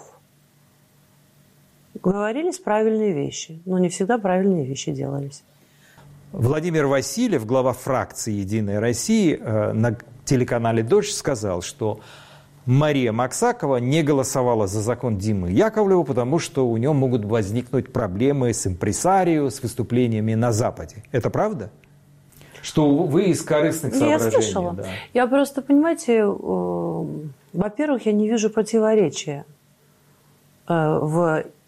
Говорились правильные вещи, но не всегда правильные вещи делались. Владимир Васильев, глава фракции «Единая Россия», на телеканале «Дождь» сказал, что Мария Максакова не голосовала за закон Димы Яковлева, потому что у нее могут возникнуть проблемы с импресарио, с выступлениями на Западе. Это правда? Что вы из корыстных соображений? Я слышала. Да. Я просто, понимаете, во-первых, я не вижу противоречия в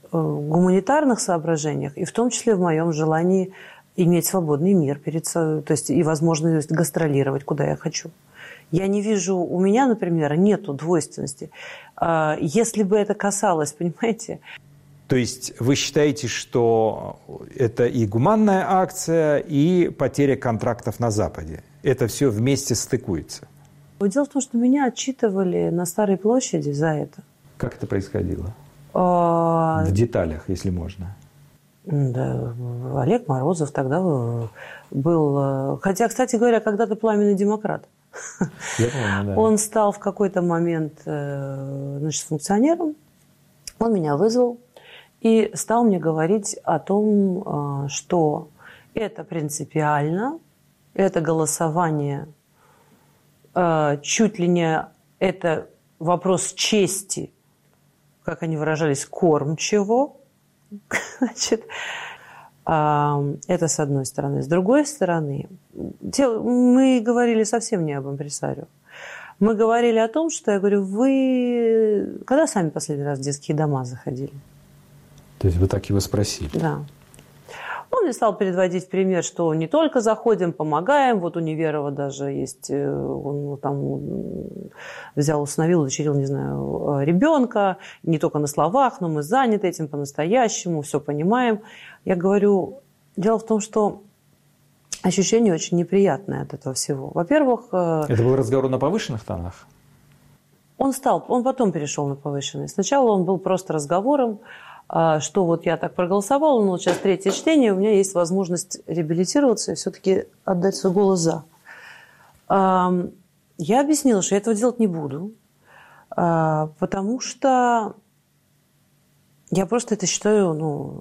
гуманитарных соображениях, и в том числе в моем желании иметь свободный мир, то есть и возможность гастролировать, куда я хочу. Я не вижу, у меня, например, нету двойственности. Если бы это касалось, понимаете... То есть вы считаете, что это и гуманная акция, и потеря контрактов на Западе? Это все вместе стыкуется? Дело в том, что меня отчитывали на Старой площади за это. Как это происходило? В деталях, если можно. Да, Олег Морозов тогда был... Хотя, кстати говоря, когда-то пламенный демократ. Я помню, да. Он стал в какой-то момент, значит, функционером. Он меня вызвал и стал мне говорить о том, что это принципиально, это голосование чуть ли не это вопрос чести, как они выражались, кормчего. Значит, это с одной стороны. С другой стороны, мы говорили совсем не об импресарио. Мы говорили о том, что, я говорю, вы когда сами последний раз в детские дома заходили? То есть вы так его спросили? Да. Он мне стал переводить пример, что не только заходим, помогаем. Вот у Неверова даже есть, он там взял, усыновил, удочерил, не знаю, ребенка. Не только на словах, но мы заняты этим по-настоящему, все понимаем. Я говорю, дело в том, что ощущение очень неприятное от этого всего. Во-первых... Это был разговор на повышенных тонах? Он потом перешел на повышенный. Сначала он был просто разговором, что вот я так проголосовала, но вот сейчас третье чтение, у меня есть возможность реабилитироваться и все-таки отдать свой голос «за». Я объяснила, что я этого делать не буду, потому что я просто это считаю,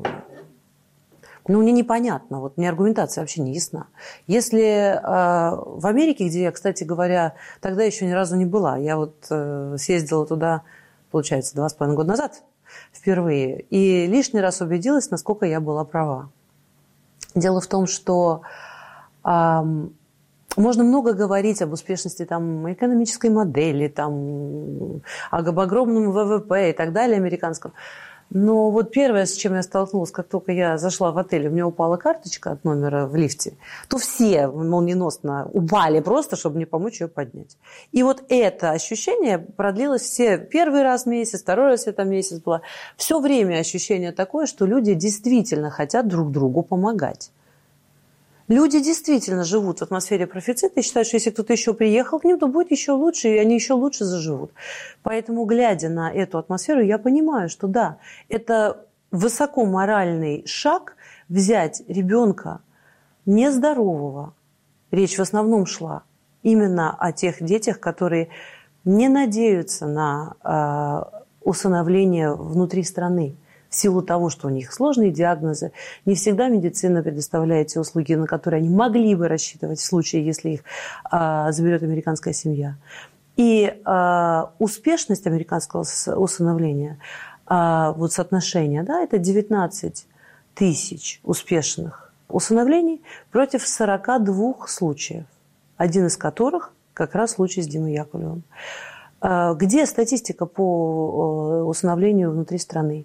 мне непонятно, вот мне аргументация вообще не ясна. Если в Америке, где я, кстати говоря, тогда еще ни разу не была, я вот съездила туда, получается, 2,5 года назад, впервые. И лишний раз убедилась, насколько я была права. Дело в том, что можно много говорить об успешности там, экономической модели, там, об огромном ВВП и так далее американском. Но вот первое, с чем я столкнулась, как только я зашла в отель, у меня упала карточка от номера в лифте, то все молниеносно упали просто, чтобы мне помочь ее поднять. И вот это ощущение продлилось все первый раз месяц, второй раз это месяц было. Все время ощущение такое, что люди действительно хотят друг другу помогать. Люди действительно живут в атмосфере профицита и считают, что если кто-то еще приехал к ним, то будет еще лучше, и они еще лучше заживут. Поэтому, глядя на эту атмосферу, я понимаю, что да, это высокоморальный шаг взять ребенка нездорового. Речь в основном шла именно о тех детях, которые не надеются на усыновление внутри страны. В силу того, что у них сложные диагнозы, не всегда медицина предоставляет те услуги, на которые они могли бы рассчитывать в случае, если их заберет американская семья. И успешность американского усыновления, вот соотношение, да, это 19 тысяч успешных усыновлений против 42 случаев, один из которых как раз случай с Димой Яковлевым. Где статистика по усыновлению внутри страны?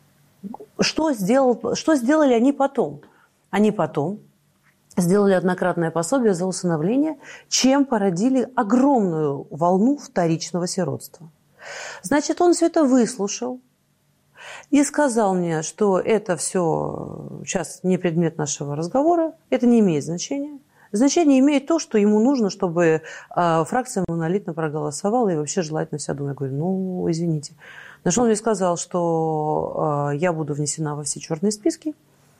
Что сделали они потом? Они потом сделали однократное пособие за усыновление, чем породили огромную волну вторичного сиротства. Значит, он все это выслушал и сказал мне, что это все сейчас не предмет нашего разговора, это не имеет значения. Значение имеет то, что ему нужно, чтобы фракция монолитно проголосовала и вообще желательно вся Дума. Я говорю, извините. На что он мне сказал, что я буду внесена во все черные списки,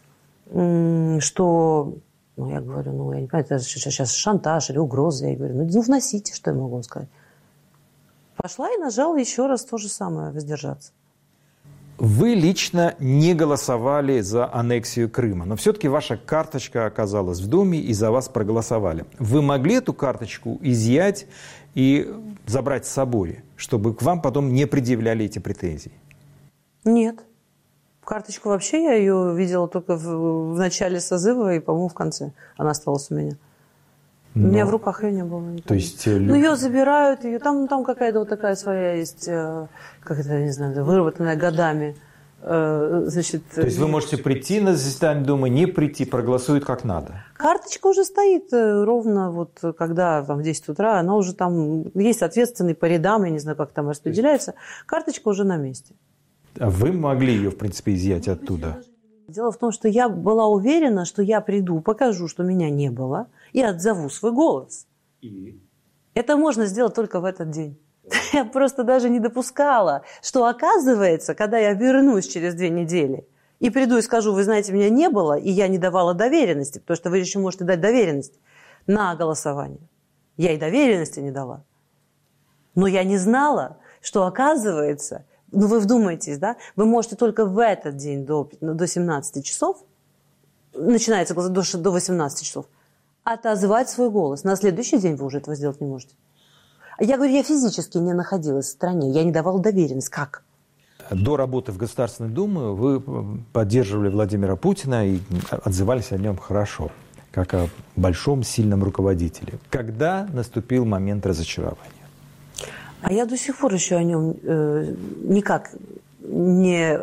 что, я говорю, я не понимаю, это сейчас шантаж или угроза. Я говорю, вносите, что я могу вам сказать. Пошла и нажала еще раз то же самое, воздержаться. Вы лично не голосовали за аннексию Крыма, но все-таки ваша карточка оказалась в Думе и за вас проголосовали. Вы могли эту карточку изъять и забрать с собой, чтобы к вам потом не предъявляли эти претензии? Нет. Карточку вообще я ее видела только в начале созыва и, по-моему, в конце. Она осталась у меня. У меня в руках ее не было. То есть, ее забирают, там какая-то вот такая своя есть, как это, не знаю, выработанная годами Значит, то есть вы можете прийти на заседание Думы, не прийти, проголосуют как надо? Карточка уже стоит ровно, вот когда там, в 10 утра, она уже там, есть ответственный по рядам, я не знаю, как там распределяется, карточка уже на месте. А вы могли ее, в принципе, изъять оттуда? Дело в том, что я была уверена, что я приду, покажу, что меня не было, и отзову свой голос. И? Это можно сделать только в этот день. Я просто даже не допускала, что оказывается, когда я вернусь через 2 недели и приду и скажу, вы знаете, меня не было, и я не давала доверенности, потому что вы еще можете дать доверенность на голосование. Я и доверенности не дала. Но я не знала, что оказывается, ну вы вдумайтесь, да, вы можете только в этот день до 17 часов, начинается до 18 часов, отозвать свой голос. На следующий день вы уже этого сделать не можете. Я говорю, я физически не находилась в стране, я не давала доверенность. Как? До работы в Государственной Думе вы поддерживали Владимира Путина и отзывались о нем хорошо, как о большом, сильном руководителе. Когда наступил момент разочарования? А я до сих пор еще о нем никак не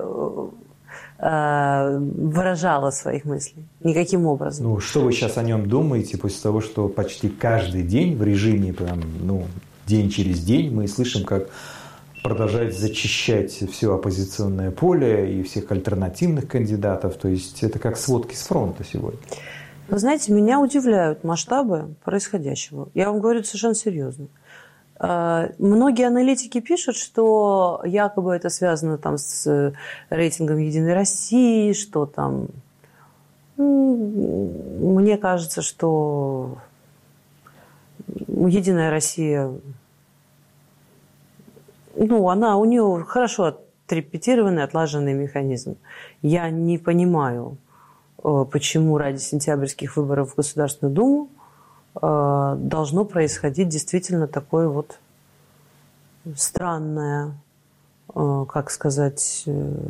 выражала своих мыслей. Никаким образом. Ну, что вы сейчас о нем думаете после того, что почти каждый день в режиме, прям, день через день мы слышим, как продолжает зачищать все оппозиционное поле и всех альтернативных кандидатов. То есть это как сводки с фронта сегодня. Вы знаете, меня удивляют масштабы происходящего. Я вам говорю совершенно серьезно. Многие аналитики пишут, что якобы это связано там с рейтингом «Единой России», что там... Мне кажется, что «Единая Россия», у нее хорошо отрепетированный, отлаженный механизм. Я не понимаю, почему ради сентябрьских выборов в Государственную Думу должно происходить действительно такое вот странное, как сказать,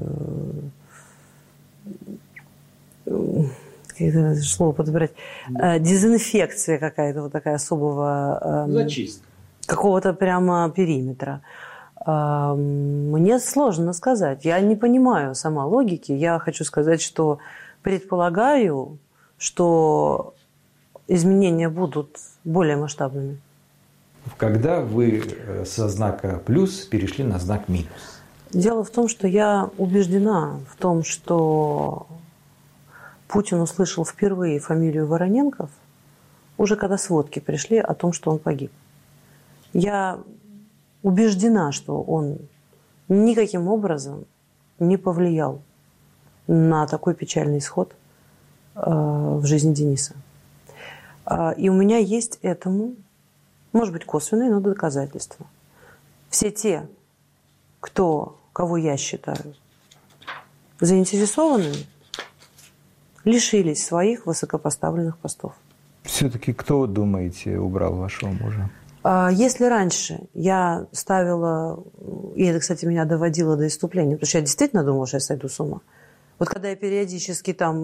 слово подобрать, дезинфекция какая-то вот такая особого... Зачистка. Какого-то прямо периметра. Мне сложно сказать. Я не понимаю сама логики. Я хочу сказать, что предполагаю, что изменения будут более масштабными. Когда вы со знака плюс перешли на знак минус? Дело в том, что я убеждена в том, что Путин услышал впервые фамилию Вороненков, уже когда сводки пришли о том, что он погиб. Я убеждена, что он никаким образом не повлиял на такой печальный исход в жизни Дениса. И у меня есть этому, может быть, косвенные, но доказательства. Все те, кого я считаю заинтересованными, лишились своих высокопоставленных постов. Все-таки кто, думаете, убрал вашего мужа? Если раньше я ставила, и это, кстати, меня доводило до исступления, потому что я действительно думала, что я сойду с ума. Вот когда я периодически там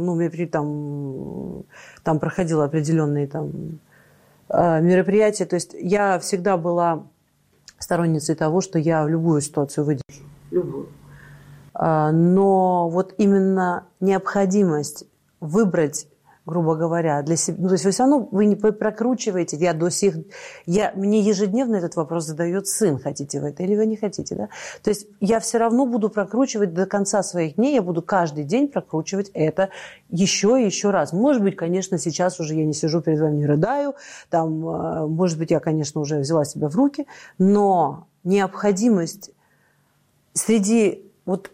проходила определенные мероприятия, то есть я всегда была сторонницей того, что я в любую ситуацию выдержу. Любую. Но вот именно необходимость выбрать, грубо говоря, для себя... то есть вы все равно не прокручиваете. Мне ежедневно этот вопрос задает сын, хотите вы это или вы не хотите. Да? То есть я все равно буду прокручивать до конца своих дней, я буду каждый день прокручивать это еще и еще раз. Может быть, конечно, сейчас уже я не сижу перед вами, не рыдаю, может быть, я, конечно, уже взяла себя в руки, но необходимость среди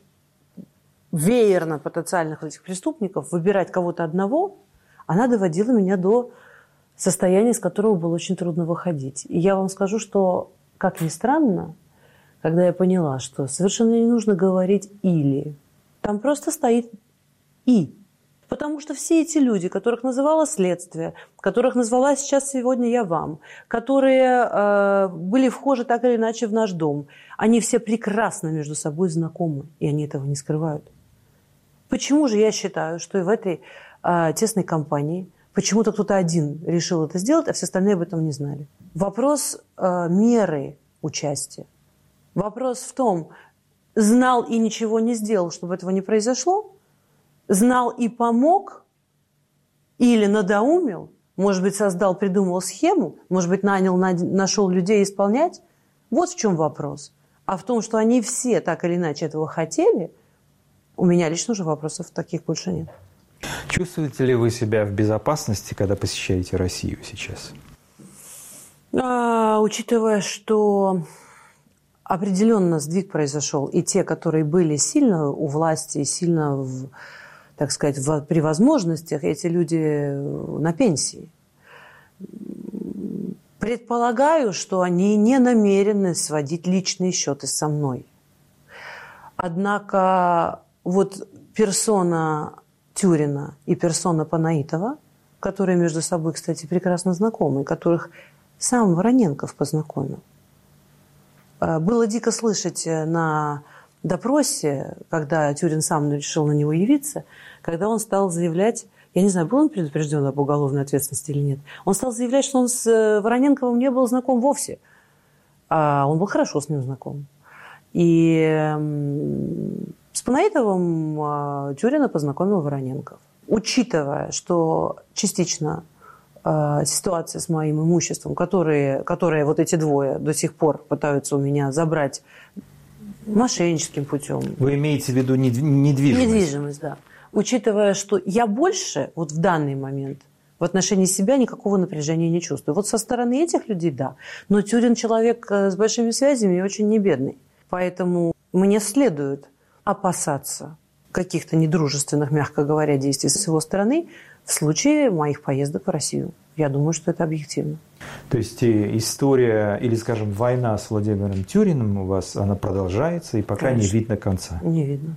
веерно потенциальных этих преступников выбирать кого-то одного, она доводила меня до состояния, из которого было очень трудно выходить. И я вам скажу, что, как ни странно, когда я поняла, что совершенно не нужно говорить «или», там просто стоит «и». Потому что все эти люди, которых называло следствие, которых назвала сейчас сегодня я вам, которые были вхожи так или иначе в наш дом, они все прекрасно между собой знакомы, и они этого не скрывают. Почему же я считаю, что и в этой тесной компании почему-то кто-то один решил это сделать, а все остальные об этом не знали? Вопрос меры участия. Вопрос в том, знал и ничего не сделал, чтобы этого не произошло, знал и помог, или надоумил, может быть, придумал схему, может быть, нашел людей исполнять. Вот в чем вопрос. А в том, что они все так или иначе этого хотели, у меня лично уже вопросов таких больше нет. Чувствуете ли вы себя в безопасности, когда посещаете Россию сейчас? Учитывая, что определенно сдвиг произошел, и те, которые были сильно у власти, сильно, так сказать, при возможностях, эти люди на пенсии. Предполагаю, что они не намерены сводить личные счеты со мной. Однако вот персона Тюрина и персона Панаитова, которые между собой, кстати, прекрасно знакомы, которых сам Вороненков познакомил. Было дико слышать на допросе, когда Тюрин сам решил на него явиться, когда он стал заявлять, я не знаю, был он предупрежден об уголовной ответственности или нет, он стал заявлять, что он с Вороненковым не был знаком вовсе, а он был хорошо с ним знаком. И с Панаитовым Тюрина познакомил Вороненков. Учитывая, что частично ситуация с моим имуществом, которые вот эти двое до сих пор пытаются у меня забрать мошенническим путем. Вы имеете в виду недвижимость? Недвижимость, да. Учитывая, что я больше вот в данный момент в отношении себя никакого напряжения не чувствую. Вот со стороны этих людей, да. Но Тюрин человек с большими связями и очень не бедный. Поэтому мне следует опасаться каких-то недружественных, мягко говоря, действий с его стороны в случае моих поездок в Россию. Я думаю, что это объективно. То есть история, или, скажем, война с Владимиром Тюриным у вас, она продолжается, и пока Конечно. Не видно конца? Не видно.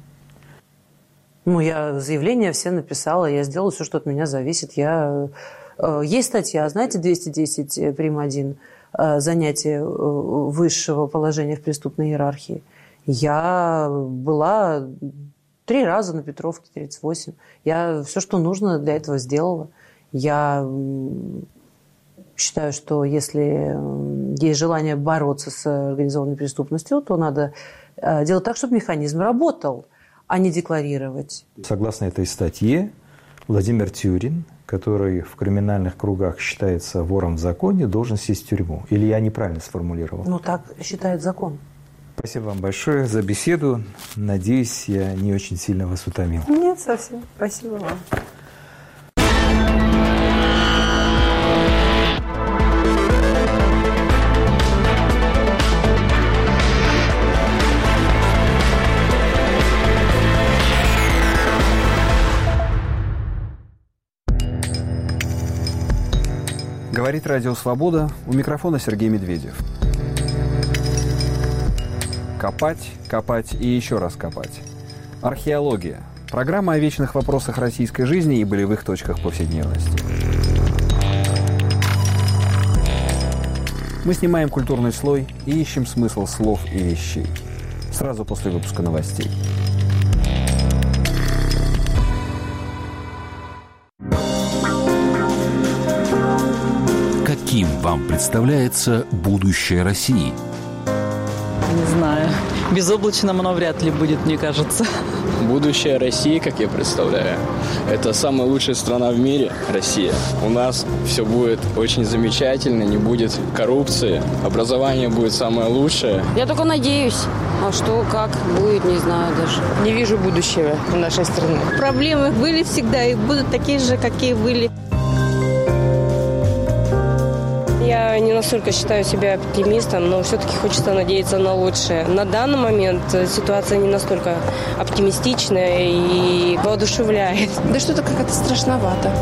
Я заявление все написала, я сделала все, что от меня зависит. Есть статья, знаете, 210 прим. 1, занятие высшего положения в преступной иерархии. Я была 3 раза на Петровке, 38. Я все, что нужно для этого сделала. Я считаю, что если есть желание бороться с организованной преступностью, то надо делать так, чтобы механизм работал, а не декларировать. Согласно этой статье, Владимир Тюрин, который в криминальных кругах считается вором в законе, должен сесть в тюрьму. Или я неправильно сформулировал? Так считает закон. Спасибо вам большое за беседу. Надеюсь, я не очень сильно вас утомил. Нет, совсем. Спасибо вам. Говорит Радио Свобода, у микрофона Сергей Медведев. Копать, копать и еще раз копать. Археология. Программа о вечных вопросах российской жизни и болевых точках повседневности. Мы снимаем культурный слой и ищем смысл слов и вещей. Сразу после выпуска новостей. Каким вам представляется будущее России? Не знаю. Безоблачным оно вряд ли будет, мне кажется. Будущее России, как я представляю, это самая лучшая страна в мире, Россия. У нас все будет очень замечательно, не будет коррупции, образование будет самое лучшее. Я только надеюсь. А что, как будет, не знаю даже. Не вижу будущего в нашей стране. Проблемы были всегда и будут такие же, какие были. Я не настолько считаю себя оптимистом, но все-таки хочется надеяться на лучшее. На данный момент ситуация не настолько оптимистичная и воодушевляет. Да что-то как-то страшновато.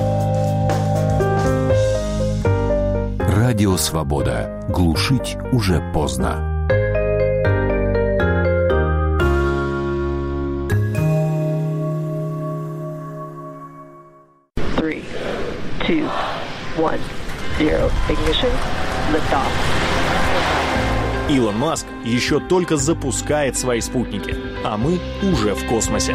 Радио Свобода. Глушить уже поздно. Three, two, one. Zero. Ignition. Liftoff. Илон Маск еще только запускает свои спутники, а мы уже в космосе.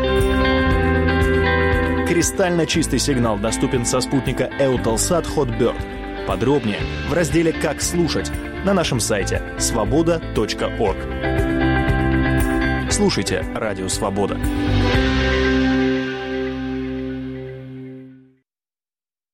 Кристально чистый сигнал доступен со спутника Eutelsat Hotbird. Подробнее в разделе «Как слушать» на нашем сайте svoboda.org. Слушайте «Радио Свобода».